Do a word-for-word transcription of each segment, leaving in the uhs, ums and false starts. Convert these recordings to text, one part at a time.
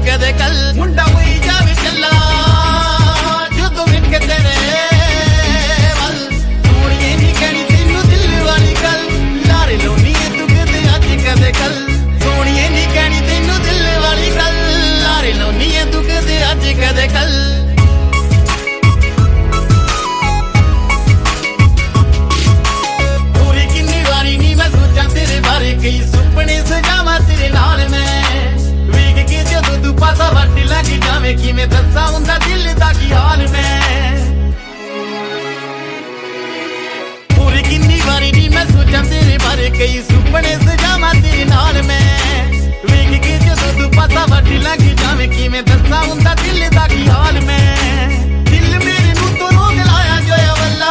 ਕਦੇ ਕੱਲ ਮੁੰਡਾ ਹੋਈ ਜਾਵੇ ਚੱਲਾ ਜਦੋਂ ਵੇਖੇ ਤੇਰੇ ਵੱਲ ਸੋਹਣੀਏ ਨੀ ਕਹਿਣੀ ਤੈਨੂੰ ਦਿਲ ਵਾਲੀ ਗੱਲ ਲਾਰੇ ਲਾਉਣੀ ਏ ਤੂੰ ਕਦੇ ਅੱਜ ਕਦੇ ਕੱਲ ਸੋਹਣੀਏ ਨੀ ਕਹਿਣੀ ਤੈਨੂੰ ਦਿਲ ਵਾਲੀ ਗੱਲ ਲਾਰੇ ਲਾਉਣੀ ਏ ਤੂੰ ਕਦੇ ਅੱਜ ਕਦੇ ਕੱਲ ਕਈ ਸੁਪਨੇ ਸਜਾਵਾਂ ਤੇਰੇ ਨਾਲ ਮੈਂ ਵੇਖ ਕੇ ਜਦੋਂ ਤੂੰ ਪਾਸਾ ਵੱਟ ਲੱਗ ਜਾਵੇਂ ਕਿਵੇਂ ਦੱਸਾਂ ਹੁੰਦਾ ਦਿਲ ਦਾ ਕੀ ਹਾਲ ਮੈਂ ਪੂਰੀ ਕਿੰਨੀ ਵਾਰੀ ਨੀ ਮੈਂ ਸੋਚਾਂ ਤੇਰੇ ਬਾਰੇ ਕਈ ਸੁਪਨੇ ਸਜਾਵਾਂ ਤੇਰੇ ਨਾਲ ਮੈਂ ਵੇਖ ਕੇ ਜਦੋਂ ਤੂੰ ਪਾਸਾ ਵੱਟ ਲੱਗ ਜਾਵੇਂ ਕਿਵੇਂ ਦੱਸਾਂ ਹੁੰਦਾ ਦਿਲ ਦਾ ਕੀ ਹਾਲ ਮੈਂ ਦਿਲ ਮੇਰੇ ਨੂੰ ਤੋਂ ਰੋਗ ਲਾਇਆ ਜੋਇਆ ਵੱਲਾ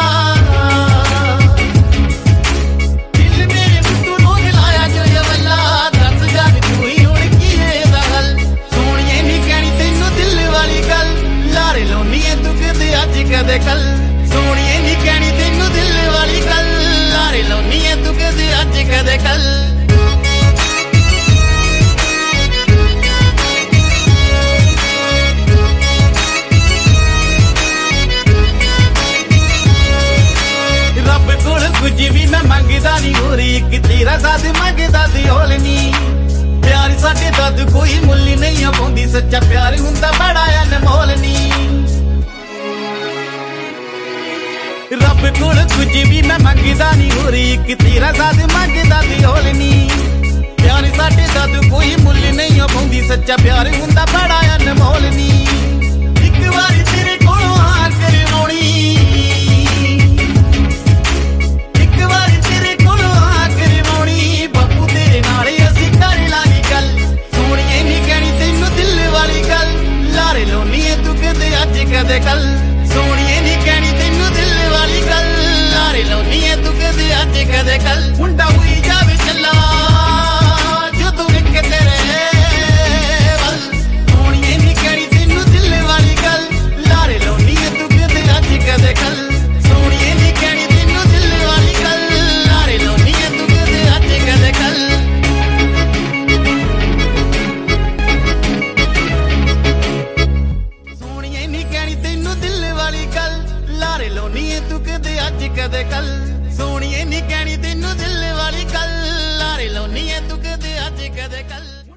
ਕਦੇ ਕੱਲ ਸੋਹਣੀਏ ਨੀ ਕਹਿਣੀ ਤੈਨੂੰ ਦਿਲ ਵਾਲੀ ਗੱਲ ਲਾਰੇ ਲਾਉਣੀ ਏ ਤੂੰ ਕਦੇ ਅੱਜ ਕਦੇ ਕੱਲ ਰੱਬ ਕੋਲ ਕੁਝ ਵੀ ਮੈਂ ਮੰਗਦਾ ਨੀ ਹੋਰ ਇੱਕ ਤੇਰਾ ਸਾਥ ਮੰਗਦਾ ਤੇ ਹੋਲ ਨੀ ਪਿਆਰ ਸਾਡੇ ਦਾ ਕੋਈ ਮੁੱਲ ਨਹੀਂ ਪਾਉਂਦੀ ਸੱਚਾ ਪਿਆਰ ਹੁੰਦਾ ਬੜਾ ਅਨਮੋਲ ਨੀ ਰੱਬ ਕੋਲ ਕੁਝ ਵੀ ਮੈਂ ਮੰਗਦਾ ਨੀ ਹੋਰ ਇੱਕ ਤੇਰਾ ਸਾਥ ਮੰਗਦਾ ਤੇ ਹੋਲ ਨੀ ਪਿਆਰ ਸਾਡੇ ਦਾ ਕੋਈ ਮੁੱਲ ਨਹੀਂ ਪਾਉਂਦੀ ਸੱਚਾ ਪਿਆਰ ਹੁੰਦਾ ਬੜਾ ਅਨਮੋਲ ਨੀ ਇੱਕ ਵਾਰੀ ਤੇਰੇ ਕੋਲੋਂ ਆ ਕਰਵਾਉਣੀ ਇੱਕ ਵਾਰੀ ਤੇਰੇ ਕੋਲੋਂ ਆ ਕਰਵਾਉਣੀ ਬਾਪੂ ਤੇਰੇ ਨਾਲ ਅਸੀਂ ਕਰ ਲਾਂਗੇ ਗੱਲ ਸੋਹਣੀਏ ਨੀ ਕਹਿਣੀ ਤੈਨੂੰ ਦਿਲ ਵਾਲੀ ਗੱਲ ਲਾਰੇ ਲਾਉਣੀ ਏ ਤੂੰ ਕਦੇ ਅੱਜ ਕਦੇ ਕੱਲ ਸੋਹਣੀਏ ਨੀ ਕਹਿਣੀ ਤੈਨੂੰ ਦਿਲ ਵਾਲੀ ਗੱਲ ਲਾਰੇ ਲਾਉਣੀ ਏ ਤੂੰ ਕਦੇ ਅੱਜ ਕਦੇ ਕੱਲ ਮੁੰਡਾ ਹੋਈ ਜਾਵੇ ਚੱਲਾ ਜਦੋਂ ਵੇਖੇ ਤੇਰੇ ਵੱਲ ਸੋਹਣੀਏ ਨੀ ਕਹਿਣੀ ਤੈਨੂੰ ਦਿਲ ਵਾਲੀ ਗੱਲ ਲਾਰੇ ਲਾਉਣੀ ਏ ਤੂੰ ਕਦੇ ਅੱਜ ਕਦੇ ਕੱਲ ਸੋਹਣੀਏ ਨੀ ਕਹਿਣੀ ਤੈਨੂੰ ਦਿਲ ਵਾਲੀ ਗੱਲ ਲਾਰੇ ਲਾਉਣੀ ਏ ਤੂੰ ਕਦੇ ਅੱਜ ਕਦੇ ਕੱਲ ਸੋਹਣੀਏ ਨੀ ਕਹਿਣੀ ਤੈਨੂੰ ਦਿਲ ਵਾਲੀ ਗੱਲ ਲਾਰੇ ਲਾਉਣੀ ਏ ਤੂੰ ਕਦੇ ਅੱਜ ਕਦੇ ਕੱਲ ਸੋਹਣੀਏ ਨੀ ਕਹਿਣੀ ਤੈਨੂੰ